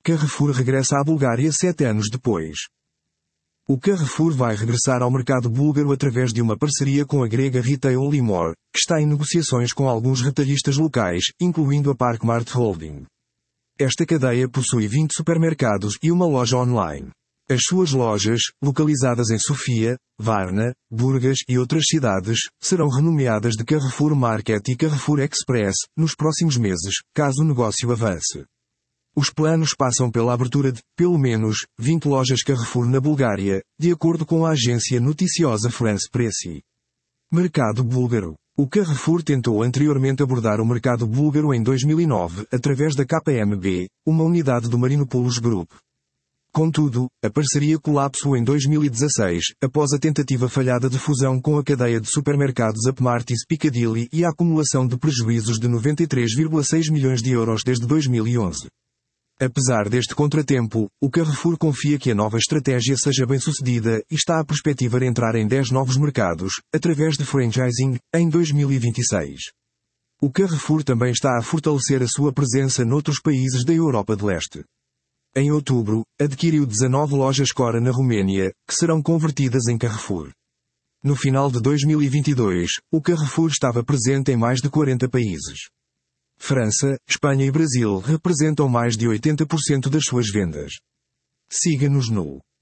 Carrefour regressa à Bulgária 7 anos depois. O Carrefour vai regressar ao mercado búlgaro através de uma parceria com a grega Retail Limor, que está em negociações com alguns retalhistas locais, incluindo a Parkmart Holding. Esta cadeia possui 20 supermercados e uma loja online. As suas lojas, localizadas em Sofia, Varna, Burgas e outras cidades, serão renomeadas de Carrefour Market e Carrefour Express, nos próximos meses, caso o negócio avance. Os planos passam pela abertura de, pelo menos, 20 lojas Carrefour na Bulgária, de acordo com a agência noticiosa France Presse. Mercado búlgaro. O Carrefour tentou anteriormente abordar o mercado búlgaro em 2009, através da KPMB, uma unidade do Marinopoulos Group. Contudo, a parceria colapsou em 2016, após a tentativa falhada de fusão com a cadeia de supermercados Upmart's Piccadilly e a acumulação de prejuízos de 93,6 milhões de euros desde 2011. Apesar deste contratempo, o Carrefour confia que a nova estratégia seja bem-sucedida e está a perspectivar entrar em 10 novos mercados, através de franchising, em 2026. O Carrefour também está a fortalecer a sua presença noutros países da Europa de Leste. Em outubro, adquiriu 19 lojas Cora na Roménia, que serão convertidas em Carrefour. No final de 2022, o Carrefour estava presente em mais de 40 países. França, Espanha e Brasil representam mais de 80% das suas vendas. Siga-nos no